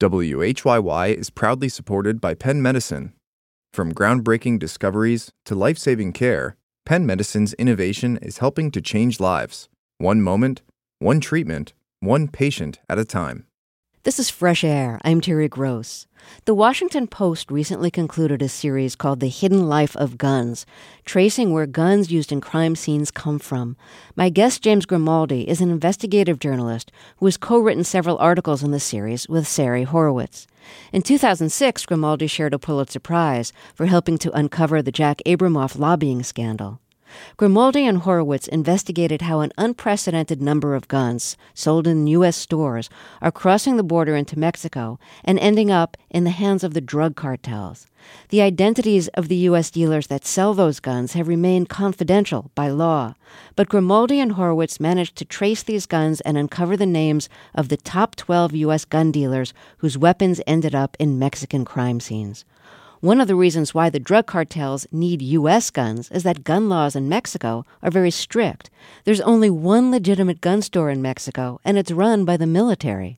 WHYY is proudly supported by Penn Medicine. From groundbreaking discoveries to life-saving care, Penn Medicine's innovation is helping to change lives. One moment, one treatment, one patient at a time. This is Fresh Air. I'm Terry Gross. The Washington Post recently concluded a series called The Hidden Life of Guns, tracing where guns used in crime scenes come from. My guest, James Grimaldi, is an investigative journalist who has co-written several articles in the series with Sari Horowitz. In 2006, Grimaldi shared a Pulitzer Prize for helping to uncover the Jack Abramoff lobbying scandal. Grimaldi and Horowitz investigated how an unprecedented number of guns sold in U.S. stores are crossing the border into Mexico and ending up in the hands of the drug cartels. The identities of the U.S. dealers that sell those guns have remained confidential by law, but Grimaldi and Horowitz managed to trace these guns and uncover the names of the top 12 U.S. gun dealers whose weapons ended up in Mexican crime scenes. One of the reasons why the drug cartels need U.S. guns is that gun laws in Mexico are very strict. There's only one legitimate gun store in Mexico, and it's run by the military.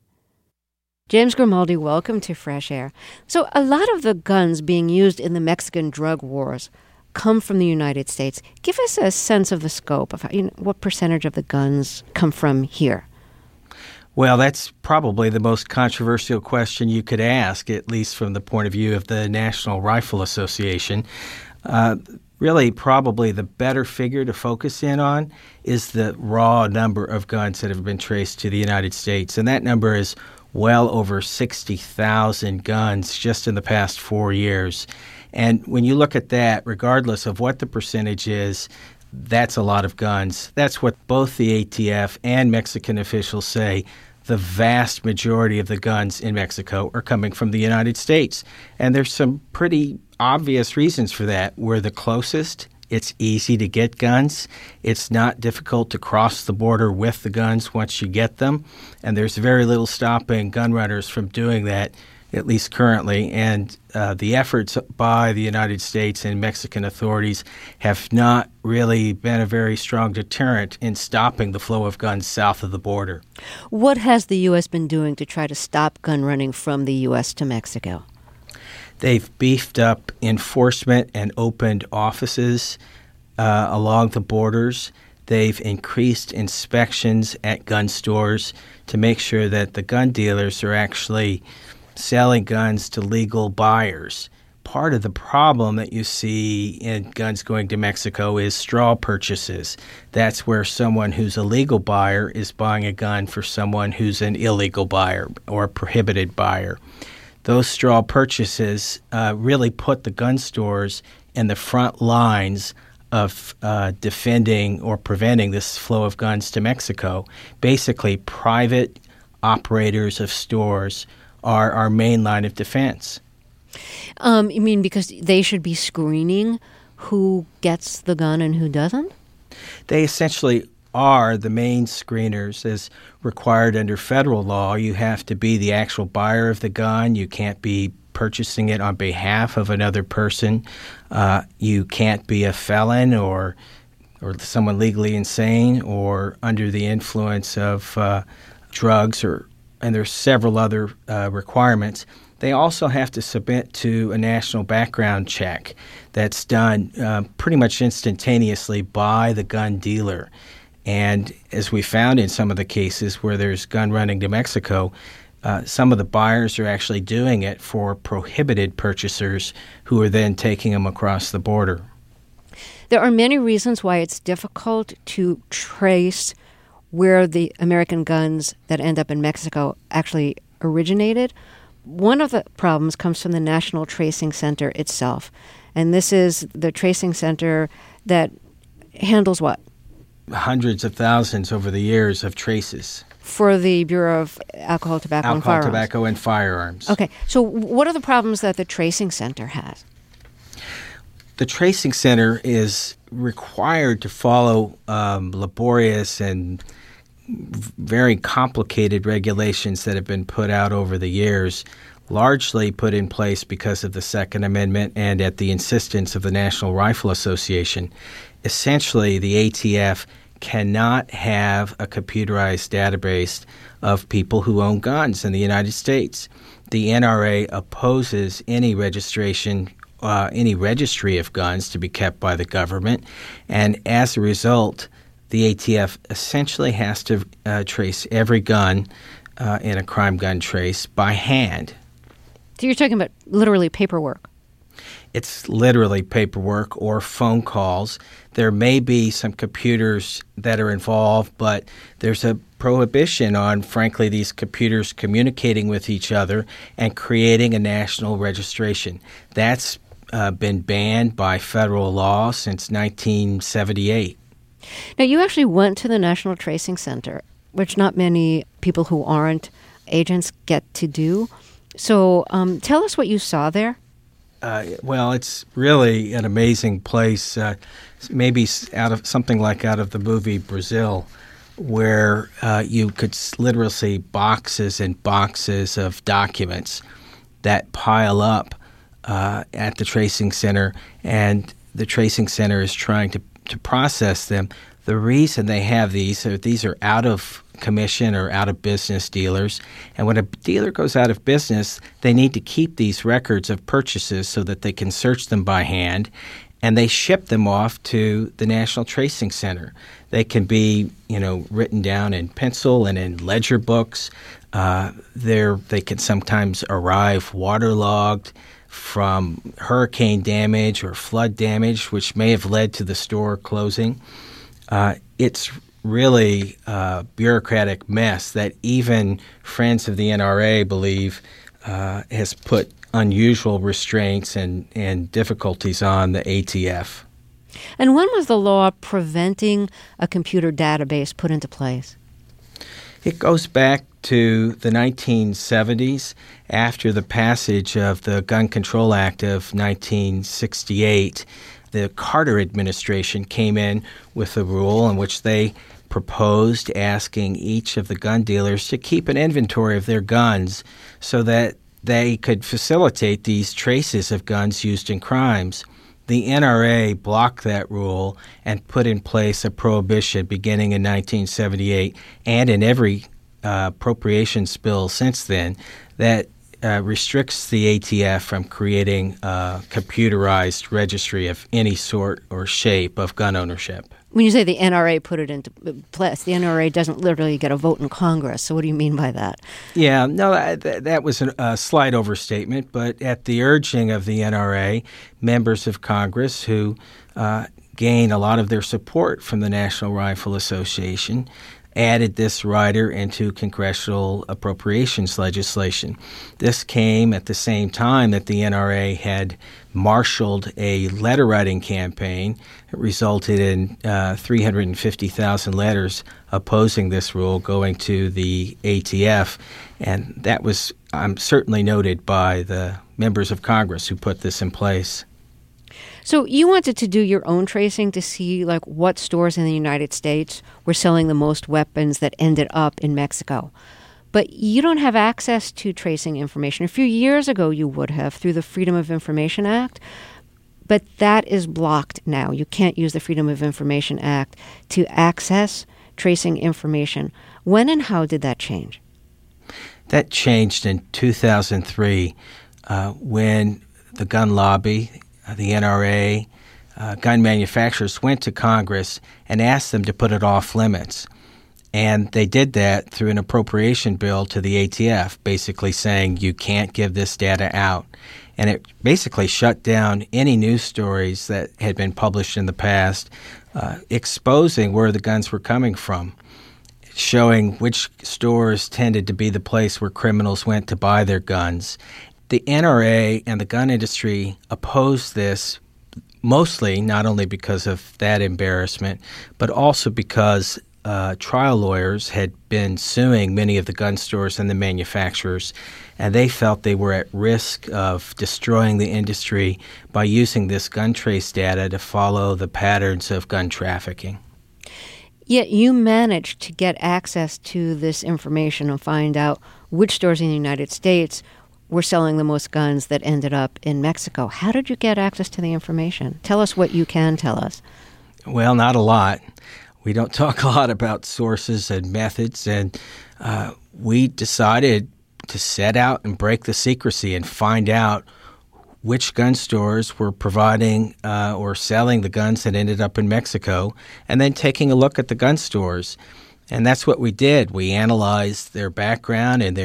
James Grimaldi, welcome to Fresh Air. So a lot of the guns being used in the Mexican drug wars come from the United States. Give us a sense of the scope of what percentage of the guns come from here. Well, that's probably the most controversial question you could ask, at least from the point of view of the National Rifle Association. Really, probably the better figure to focus in on is the raw number of guns that have been traced to the United States. And that number is well over 60,000 guns just in the past 4 years. And when you look at that, regardless of what the percentage is, that's a lot of guns. That's what both the ATF and Mexican officials say. The vast majority of the guns in Mexico are coming from the United States. And there's some pretty obvious reasons for that. We're the closest. It's easy to get guns. It's not difficult to cross the border with the guns once you get them. And there's very little stopping gun runners from doing that, at least currently. And the efforts by the United States and Mexican authorities have not really been a very strong deterrent in stopping the flow of guns south of the border. What has the U.S. been doing to try to stop gun running from the U.S. to Mexico? They've beefed up enforcement and opened offices along the borders. They've increased inspections at gun stores to make sure that the gun dealers are actually selling guns to legal buyers. Part of the problem that you see in guns going to Mexico is straw purchases. That's where someone who's a legal buyer is buying a gun for someone who's an illegal buyer or a prohibited buyer. Those straw purchases really put the gun stores in the front lines of defending or preventing this flow of guns to Mexico. Basically, private operators of stores are our main line of defense. You mean because they should be screening who gets the gun and who doesn't? They essentially are the main screeners as required under federal law. You have to be the actual buyer of the gun. You can't be purchasing it on behalf of another person. You can't be a felon or someone legally insane or under the influence of drugs and there's several other requirements. They also have to submit to a national background check that's done pretty much instantaneously by the gun dealer. And as we found in some of the cases where there's gun running to Mexico, some of the buyers are actually doing it for prohibited purchasers who are then taking them across the border. There are many reasons why it's difficult to trace where the American guns that end up in Mexico actually originated. One of the problems comes from the National Tracing Center itself. And this is the tracing center that handles what? Hundreds of thousands over the years of traces. For the Bureau of Alcohol, Tobacco, and Firearms. Alcohol, Tobacco, and Firearms. Okay. So what are the problems that the tracing center has? The tracing center is required to follow laborious and very complicated regulations that have been put out over the years, largely put in place because of the Second Amendment and at the insistence of the National Rifle Association. Essentially, the ATF cannot have a computerized database of people who own guns in the United States. The NRA opposes any registration, any registry of guns to be kept by the government, and as a result, the ATF essentially has to trace every gun in a crime gun trace by hand. So you're talking about literally paperwork. It's literally paperwork or phone calls. There may be some computers that are involved, but there's a prohibition on, frankly, these computers communicating with each other and creating a national registration. That's been banned by federal law since 1978. Now, you actually went to the National Tracing Center, which not many people who aren't agents get to do. So tell us what you saw there. Well, it's really an amazing place, maybe out of the movie Brazil, where you could literally see boxes and boxes of documents that pile up at the tracing center, and the tracing center is trying to process them. The reason they have these are out of commission or out of business dealers. And when a dealer goes out of business, they need to keep these records of purchases so that they can search them by hand. And they ship them off to the National Tracing Center. They can be, written down in pencil and in ledger books. They can sometimes arrive waterlogged from hurricane damage or flood damage, which may have led to the store closing. It's really a bureaucratic mess that even friends of the NRA believe has put unusual restraints and difficulties on the ATF. And when was the law preventing a computer database put into place? It goes back to the 1970s after the passage of the Gun Control Act of 1968. The Carter administration came in with a rule in which they proposed asking each of the gun dealers to keep an inventory of their guns so that they could facilitate these traces of guns used in crimes. The NRA blocked that rule and put in place a prohibition beginning in 1978 and in every appropriations bill since then that restricts the ATF from creating a computerized registry of any sort or shape of gun ownership. When you say the NRA put it into place, the NRA doesn't literally get a vote in Congress. So what do you mean by that? Yeah, no, that was a slight overstatement. But at the urging of the NRA, members of Congress who gain a lot of their support from the National Rifle Association added this rider into congressional appropriations legislation. This came at the same time that the NRA had marshaled a letter-writing campaign. It resulted in 350,000 letters opposing this rule going to the ATF, and that was certainly noted by the members of Congress who put this in place. So you wanted to do your own tracing to see what stores in the United States were selling the most weapons that ended up in Mexico. But you don't have access to tracing information. A few years ago you would have through the Freedom of Information Act, but that is blocked now. You can't use the Freedom of Information Act to access tracing information. When and how did that change? That changed in 2003 when the gun lobby, the NRA, gun manufacturers went to Congress and asked them to put it off limits. And they did that through an appropriation bill to the ATF, basically saying you can't give this data out. And it basically shut down any news stories that had been published in the past, exposing where the guns were coming from, showing which stores tended to be the place where criminals went to buy their guns. The NRA and the gun industry opposed this mostly not only because of that embarrassment, but also because trial lawyers had been suing many of the gun stores and the manufacturers, and they felt they were at risk of destroying the industry by using this gun trace data to follow the patterns of gun trafficking. Yet you managed to get access to this information and find out which stores in the United States were selling the most guns that ended up in Mexico. How did you get access to the information? Tell us what you can tell us. Well, not a lot. We don't talk a lot about sources and methods, and we decided to set out and break the secrecy and find out which gun stores were providing or selling the guns that ended up in Mexico, and then taking a look at the gun stores. And that's what we did. We analyzed their background and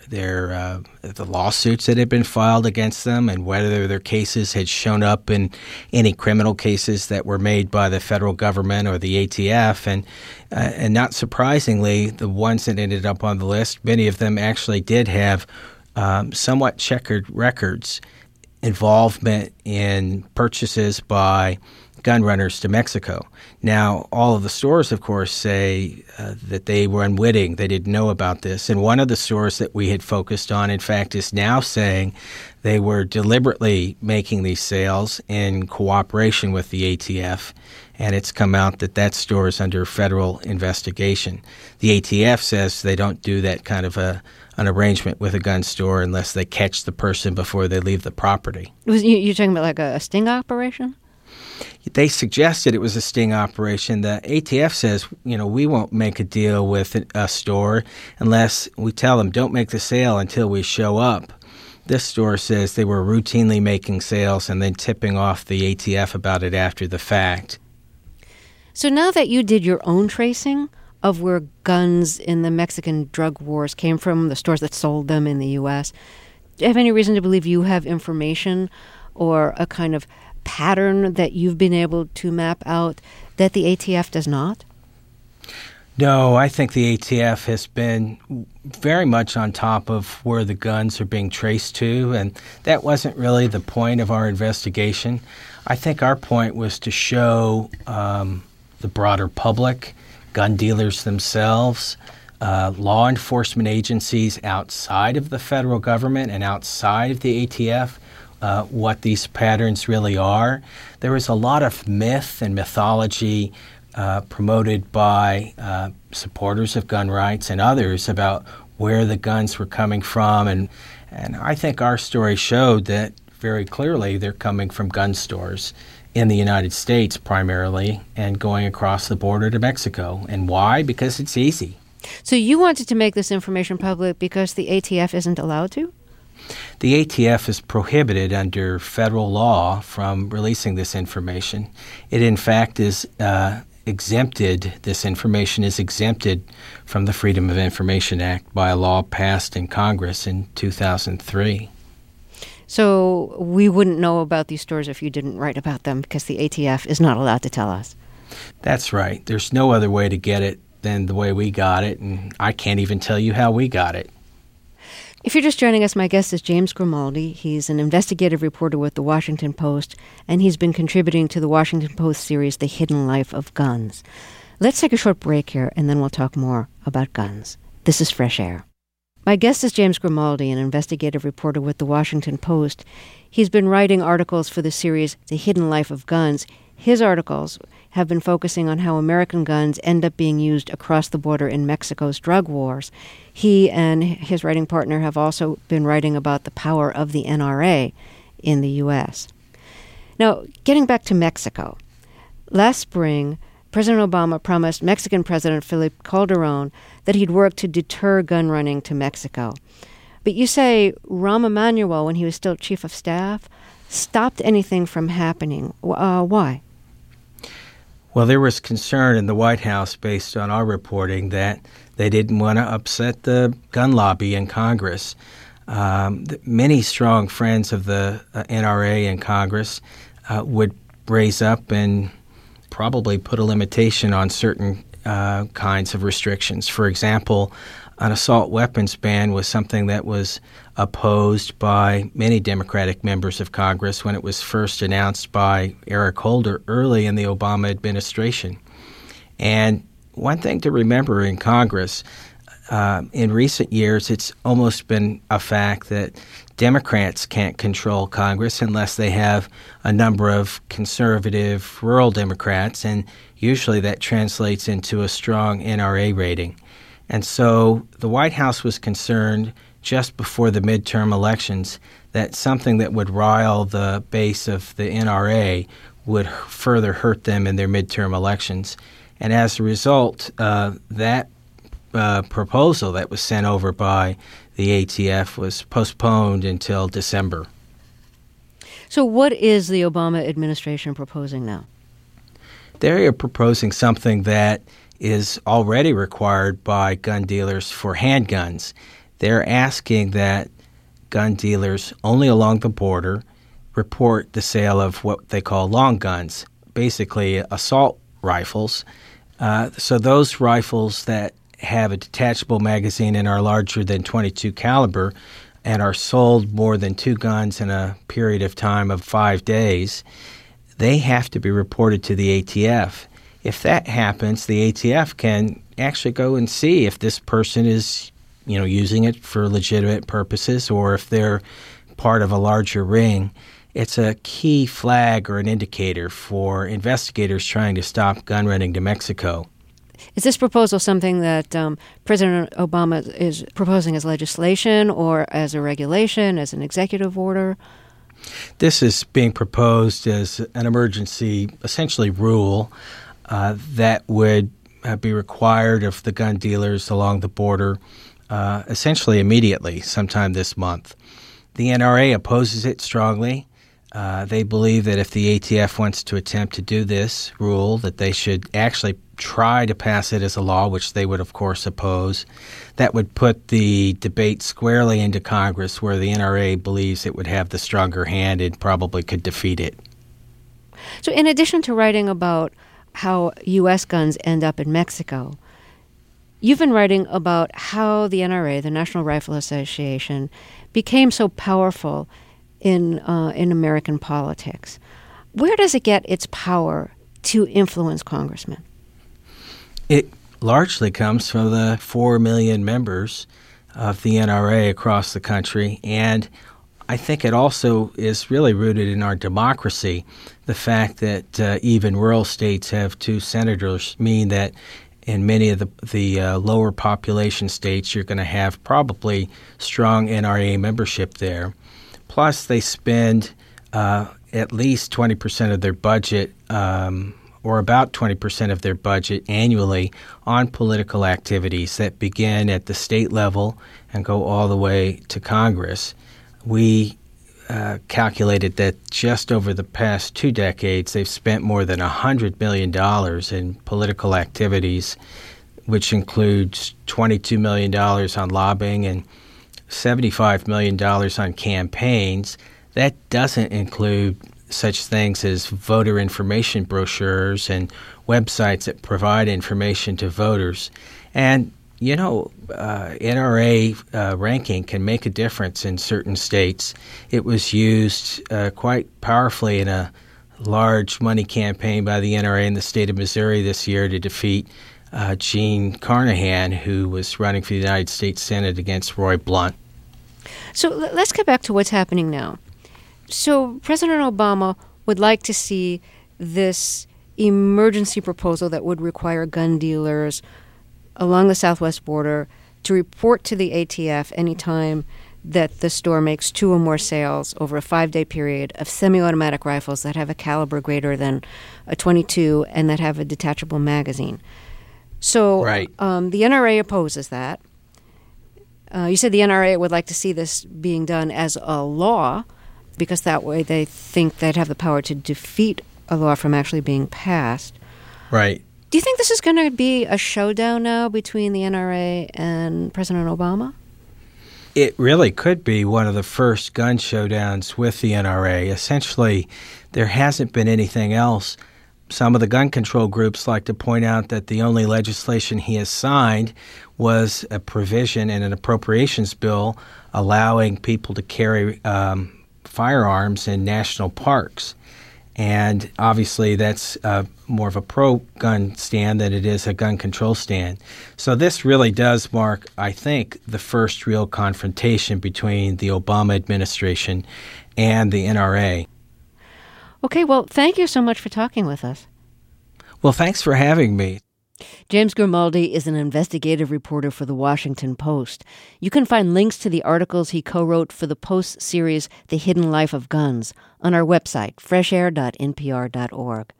the lawsuits that had been filed against them, and whether their cases had shown up in any criminal cases that were made by the federal government or the ATF. And not surprisingly, the ones that ended up on the list, many of them actually did have somewhat checkered records, involvement in purchases by gun runners to Mexico. Now, all of the stores, of course, say that they were unwitting. They didn't know about this. And one of the stores that we had focused on, in fact, is now saying they were deliberately making these sales in cooperation with the ATF. And it's come out that that store is under federal investigation. The ATF says they don't do that kind of an arrangement with a gun store unless they catch the person before they leave the property. You're talking about like a sting operation? They suggested it was a sting operation. The ATF says, we won't make a deal with a store unless we tell them don't make the sale until we show up. This store says they were routinely making sales and then tipping off the ATF about it after the fact. So now that you did your own tracing of where guns in the Mexican drug wars came from, the stores that sold them in the U.S., do you have any reason to believe you have information or a kind of pattern that you've been able to map out that the ATF does not? No, I think the ATF has been very much on top of where the guns are being traced to, and that wasn't really the point of our investigation. I think our point was to show the broader public, gun dealers themselves, law enforcement agencies outside of the federal government and outside of the ATF, what these patterns really are. There was a lot of myth and mythology promoted by supporters of gun rights and others about where the guns were coming from. And I think our story showed that very clearly they're coming from gun stores in the United States primarily and going across the border to Mexico. And why? Because it's easy. So you wanted to make this information public because the ATF isn't allowed to? The ATF is prohibited under federal law from releasing this information. It, in fact, is exempted. This information is exempted from the Freedom of Information Act by a law passed in Congress in 2003. So we wouldn't know about these stores if you didn't write about them because the ATF is not allowed to tell us. That's right. There's no other way to get it than the way we got it, and I can't even tell you how we got it. If you're just joining us, my guest is James Grimaldi. He's an investigative reporter with The Washington Post, and he's been contributing to The Washington Post series, The Hidden Life of Guns. Let's take a short break here, and then we'll talk more about guns. This is Fresh Air. My guest is James Grimaldi, an investigative reporter with The Washington Post. He's been writing articles for the series, The Hidden Life of Guns. His articles have been focusing on how American guns end up being used across the border in Mexico's drug wars. He and his writing partner have also been writing about the power of the NRA in the U.S. Now, getting back to Mexico, last spring, President Obama promised Mexican President Felipe Calderón that he'd work to deter gun running to Mexico. But you say Rahm Emanuel, when he was still chief of staff, stopped anything from happening. Why? Well, there was concern in the White House based on our reporting that they didn't want to upset the gun lobby in Congress. Many strong friends of the NRA in Congress would raise up and probably put a limitation on certain kinds of restrictions. For example, an assault weapons ban was something that was opposed by many Democratic members of Congress when it was first announced by Eric Holder early in the Obama administration. And one thing to remember in Congress, in recent years, it's almost been a fact that Democrats can't control Congress unless they have a number of conservative rural Democrats, and usually that translates into a strong NRA rating. And so the White House was concerned just before the midterm elections that something that would rile the base of the NRA would further hurt them in their midterm elections. And as a result, that proposal that was sent over by the ATF was postponed until December. So what is the Obama administration proposing now? They are proposing something that is already required by gun dealers for handguns. They're asking that gun dealers only along the border report the sale of what they call long guns, basically assault rifles. So those rifles that have a detachable magazine and are larger than .22 caliber and are sold more than 2 guns in a period of time of 5 days, they have to be reported to the ATF. If that happens, the ATF can actually go and see if this person is, using it for legitimate purposes or if they're part of a larger ring. It's a key flag or an indicator for investigators trying to stop gun running to Mexico. Is this proposal something that President Obama is proposing as legislation or as a regulation, as an executive order? This is being proposed as an emergency, essentially, rule that would be required of the gun dealers along the border essentially immediately, sometime this month. The NRA opposes it strongly. They believe that if the ATF wants to attempt to do this rule, that they should actually try to pass it as a law, which they would, of course, oppose. That would put the debate squarely into Congress, where the NRA believes it would have the stronger hand and probably could defeat it. So in addition to writing about how U.S. guns end up in Mexico, you've been writing about how the NRA, the National Rifle Association, became so powerful in American politics. Where does it get its power to influence congressmen? It largely comes from the 4 million members of the NRA across the country, and I think it also is really rooted in our democracy. The fact that even rural states have 2 senators mean that in many of the lower population states, you're going to have probably strong NRA membership there. Plus, they spend at least 20% of their budget, or about 20% of their budget annually, on political activities that begin at the state level and go all the way to Congress. We calculated that just over the past 2 decades, they've spent more than $100 million in political activities, which includes $22 million on lobbying and $75 million on campaigns. That doesn't include such things as voter information brochures and websites that provide information to voters. And, NRA ranking can make a difference in certain states. It was used quite powerfully in a large money campaign by the NRA in the state of Missouri this year to defeat Gene Carnahan, who was running for the United States Senate against Roy Blunt. So let's get back to what's happening now. So President Obama would like to see this emergency proposal that would require gun dealers along the southwest border to report to the ATF anytime that the store makes 2 or more sales over a 5-day period of semi-automatic rifles that have a caliber greater than a .22 and that have a detachable magazine. So right. The NRA opposes that. You said the NRA would like to see this being done as a law because that way they think they'd have the power to defeat a law from actually being passed. Right. Do you think this is going to be a showdown now between the NRA and President Obama? It really could be one of the first gun showdowns with the NRA. Essentially, there hasn't been anything else. Some of the gun control groups like to point out that the only legislation he has signed was a provision in an appropriations bill allowing people to carry firearms in national parks. And obviously that's more of a pro-gun stand than it is a gun control stand. So this really does mark, I think, the first real confrontation between the Obama administration and the NRA. Okay, well, thank you so much for talking with us. Well, thanks for having me. James Grimaldi is an investigative reporter for The Washington Post. You can find links to the articles he co-wrote for the Post series The Hidden Life of Guns on our website, freshair.npr.org.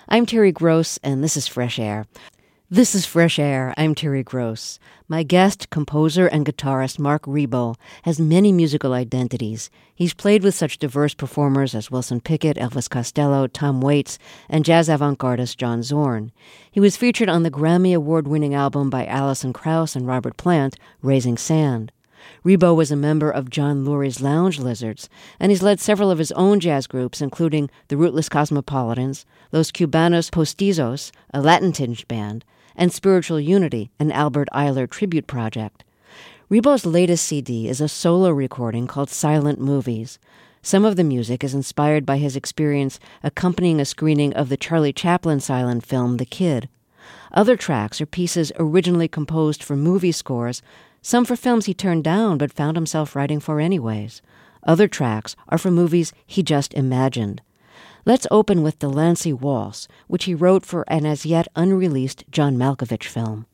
I'm Terry Gross, and this is Fresh Air. This is Fresh Air. I'm Terry Gross. My guest, composer and guitarist Marc Ribot, has many musical identities. He's played with such diverse performers as Wilson Pickett, Elvis Costello, Tom Waits, and jazz avant-gardist John Zorn. He was featured on the Grammy Award-winning album by Alison Krauss and Robert Plant, Raising Sand. Ribot was a member of John Lurie's Lounge Lizards, and he's led several of his own jazz groups, including the Rootless Cosmopolitans, Los Cubanos Postizos, a Latin-tinged band, and Spiritual Unity, an Albert Ayler tribute project. Ribot's latest CD is a solo recording called Silent Movies. Some of the music is inspired by his experience accompanying a screening of the Charlie Chaplin silent film The Kid. Other tracks are pieces originally composed for movie scores, some for films he turned down but found himself writing for anyways. Other tracks are for movies he just imagined. Let's open with Delancey Waltz, which he wrote for an as-yet unreleased John Malkovich film.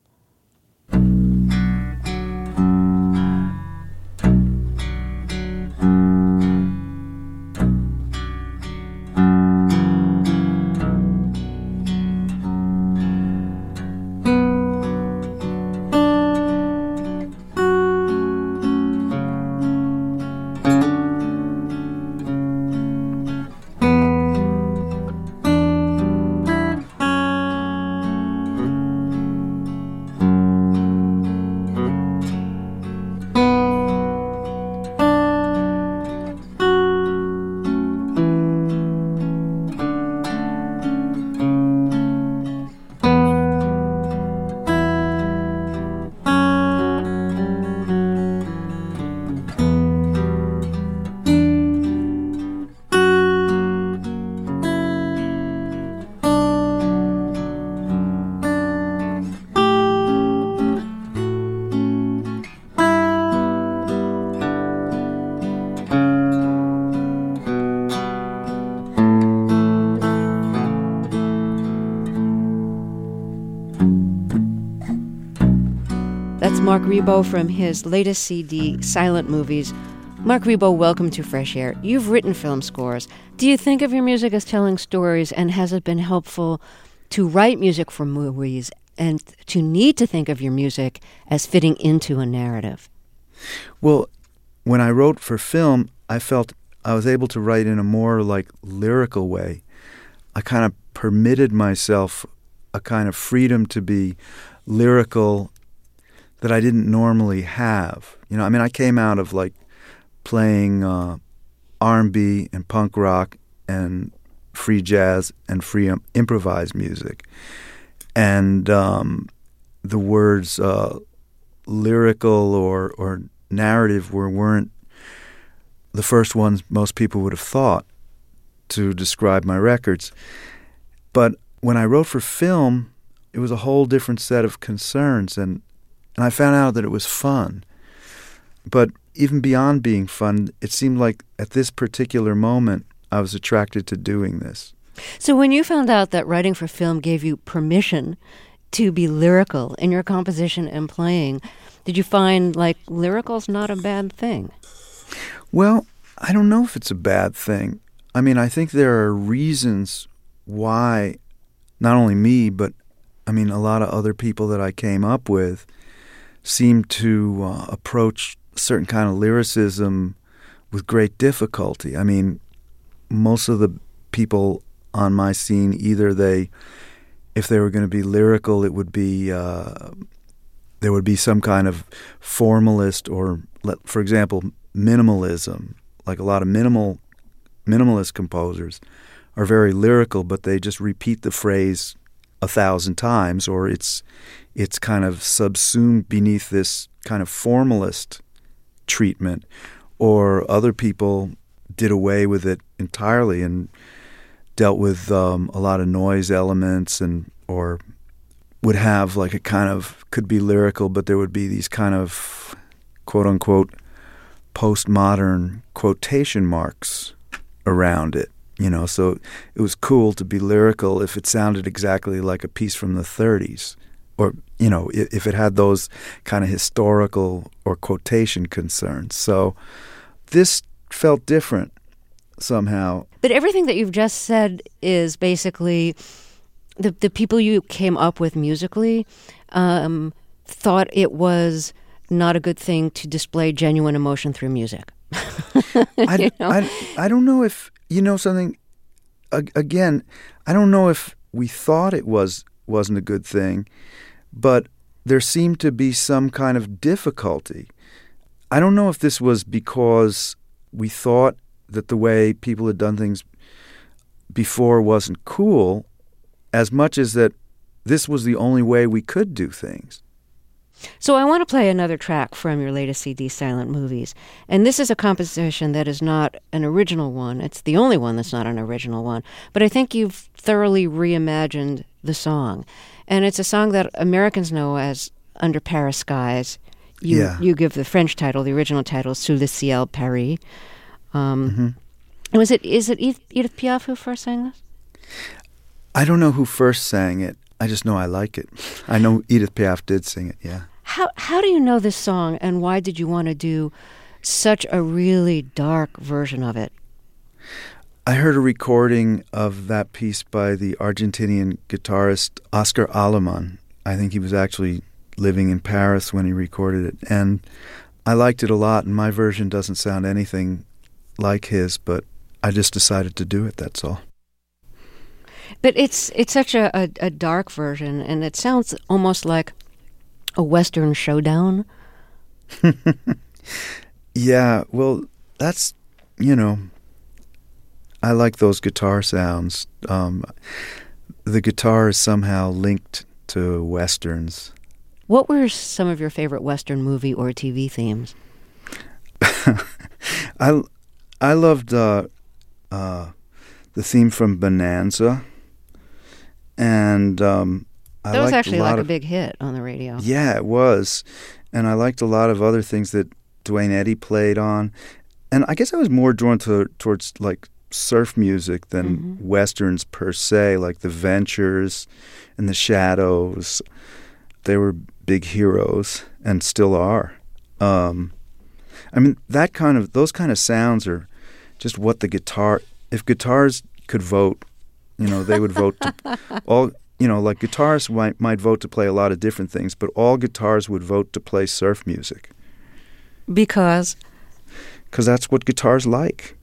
Marc Ribot from his latest CD, Silent Movies. Marc Ribot, welcome to Fresh Air. You've written film scores. Do you think of your music as telling stories, and has it been helpful to write music for movies and to need to think of your music as fitting into a narrative? Well, when I wrote for film, I felt I was able to write in a more lyrical way. I kind of permitted myself a kind of freedom to be lyrical that I didn't normally have. I came out of playing R&B and punk rock and free jazz and free improvised music. And the words lyrical or narrative weren't the first ones most people would have thought to describe my records. But when I wrote for film, it was a whole different set of concerns, and I found out that it was fun. But even beyond being fun, it seemed like at this particular moment, I was attracted to doing this. So when you found out that writing for film gave you permission to be lyrical in your composition and playing, did you find lyrical's not a bad thing? Well, I don't know if it's a bad thing. I think there are reasons why not only me, but a lot of other people that I came up with seem to approach certain kind of lyricism with great difficulty. Most of the people on my scene, either if they were going to be lyrical, it would be there would be some kind of formalist or, for example, minimalism. Like a lot of minimalist composers are very lyrical, but they just repeat the phrase 1,000 times, or it's kind of subsumed beneath this kind of formalist treatment. Or other people did away with it entirely and dealt with a lot of noise elements, or would have a kind of, could be lyrical, but there would be these kind of quote-unquote postmodern quotation marks around it. So it was cool to be lyrical if it sounded exactly like a piece from the 30s, or, if it had those kind of historical or quotation concerns. So this felt different somehow. But everything that you've just said is basically the people you came up with musically thought it was not a good thing to display genuine emotion through music. I don't know if, something, again, I don't know if we thought it wasn't a good thing, but there seemed to be some kind of difficulty. I don't know if this was because we thought that the way people had done things before wasn't cool, as much as that this was the only way we could do things. So I want to play another track from your latest CD, Silent Movies. And this is a composition that is not an original one. It's the only one that's not an original one. But I think you've thoroughly reimagined the song. And it's a song that Americans know as Under Paris Skies. You give the French title, the original title, Sous le ciel Paris. Is it Edith Piaf who first sang this? I don't know who first sang it. I just know I like it. I know Edith Piaf did sing it, yeah. How do you know this song, and why did you want to do such a really dark version of it? I heard a recording of that piece by the Argentinian guitarist Oscar Aleman. I think he was actually living in Paris when he recorded it, and I liked it a lot, and my version doesn't sound anything like his, but I just decided to do it, that's all. But it's such a dark version, and it sounds almost like a Western showdown. Yeah, well, that's, I like those guitar sounds. The guitar is somehow linked to Westerns. What were some of your favorite Western movie or TV themes? I loved the theme from Bonanza. And that was actually like a big hit on the radio. Yeah, it was. And I liked a lot of other things that Duane Eddy played on. And I guess I was more drawn towards like surf music than Westerns per se, like the Ventures and the Shadows. They were big heroes and still are. I mean, those kind of sounds are just what the guitar, if guitars could vote, they would vote to all, like guitarists might vote to play a lot of different things, but all guitars would vote to play surf music. Because? Because that's what guitars like.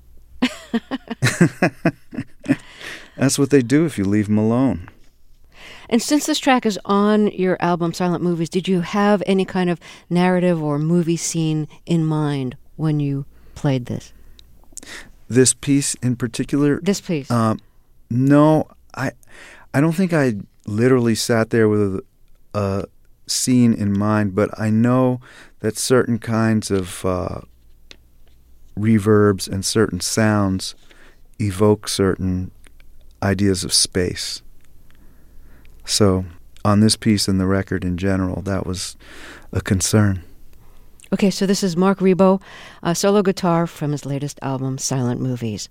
That's what they do if you leave them alone. And since this track is on your album, Silent Movies, did you have any kind of narrative or movie scene in mind when you played this? This piece in particular? This piece. No, I don't think I literally sat there with a scene in mind, but I know that certain kinds of reverbs and certain sounds evoke certain ideas of space. So on this piece and the record in general, that was a concern. Okay, so this is Marc Ribot, solo guitar from his latest album, Silent Movies.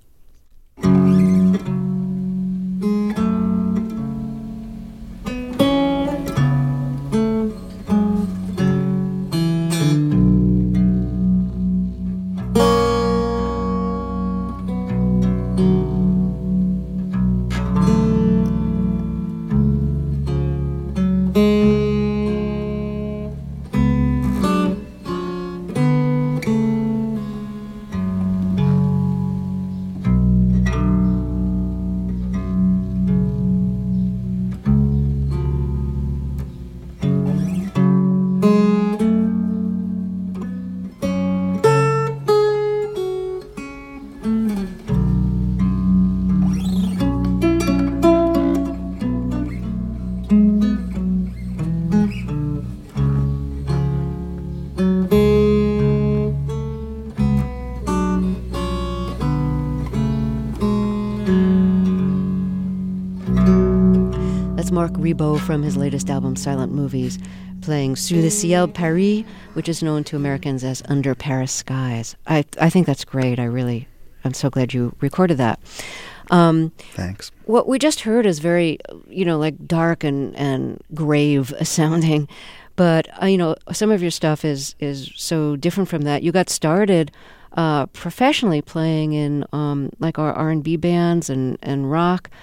Marc Ribot from his latest album, Silent Movies, playing Sous le ciel Paris, which is known to Americans as Under Paris Skies. I think that's great. I'm so glad you recorded that. Thanks. What we just heard is very, like dark and grave sounding, but some of your stuff is so different from that. You got started professionally playing in like our R&B bands and rock.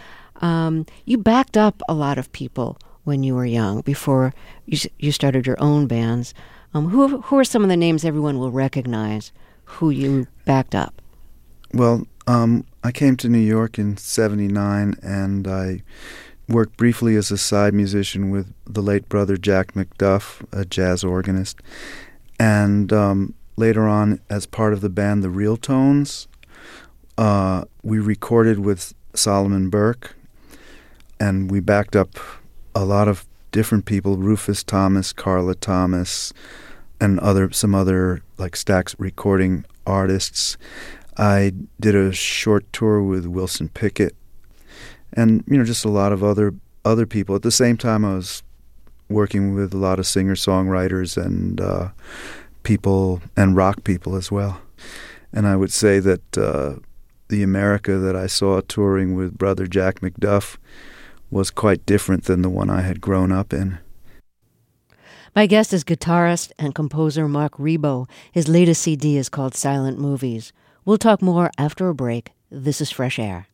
You backed up a lot of people when you were young, before you started your own bands. Who are some of the names everyone will recognize who you backed up? Well, I came to New York in '79, and I worked briefly as a side musician with the late brother Jack McDuff, a jazz organist, and later on as part of the band The Real Tones. We recorded with Solomon Burke, and we backed up a lot of different people, Rufus Thomas, Carla Thomas, and some other like Stax recording artists. I did a short tour with Wilson Pickett, and just a lot of other people. At the same time, I was working with a lot of singer-songwriters and people and rock people as well. And I would say that the America that I saw touring with brother Jack McDuff was quite different than the one I had grown up in. My guest is guitarist and composer Marc Ribot. His latest CD is called Silent Movies. We'll talk more after a break. This is Fresh Air.